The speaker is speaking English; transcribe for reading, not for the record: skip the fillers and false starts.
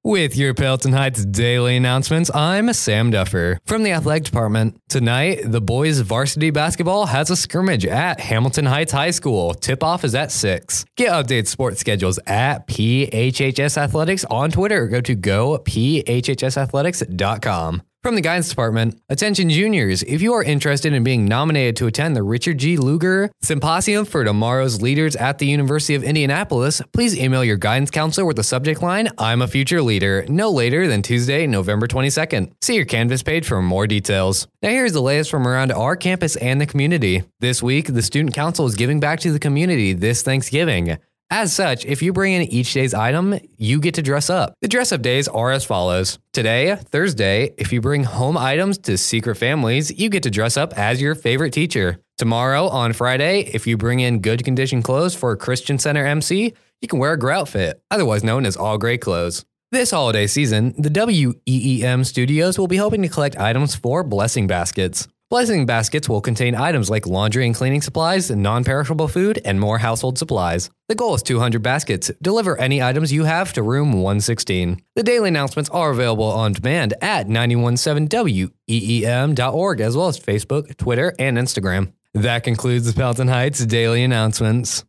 With your Pelton Heights daily announcements, I'm Sam Duffer from the athletic department. Tonight, the boys varsity basketball has a scrimmage at Hamilton Heights High School. Tip-off is at 6. Get updated sports schedules at PHHS Athletics on Twitter. Go to gophhhsathletics.com. From the guidance department, attention juniors, if you are interested in being nominated to attend the Richard G. Lugar Symposium for Tomorrow's Leaders at the University of Indianapolis, please email your guidance counselor with the subject line, I'm a future leader, no later than Tuesday, November 22nd. See your Canvas page for more details. Now here's the latest from around our campus and the community. This week, the Student Council is giving back to the community this Thanksgiving. As such, if you bring in each day's item, you get to dress up. The dress-up days are as follows. Today, Thursday, if you bring home items to Secret Families, you get to dress up as your favorite teacher. Tomorrow, on Friday, if you bring in good condition clothes for a Christian Center MC, you can wear a grout fit, otherwise known as all gray clothes. This holiday season, the WEEM studios will be hoping to collect items for blessing baskets. Blessing baskets will contain items like laundry and cleaning supplies, non-perishable food, and more household supplies. The goal is 200 baskets. Deliver any items you have to room 116. The daily announcements are available on demand at 917weem.org, as well as Facebook, Twitter, and Instagram. That concludes the Pelton Heights daily announcements.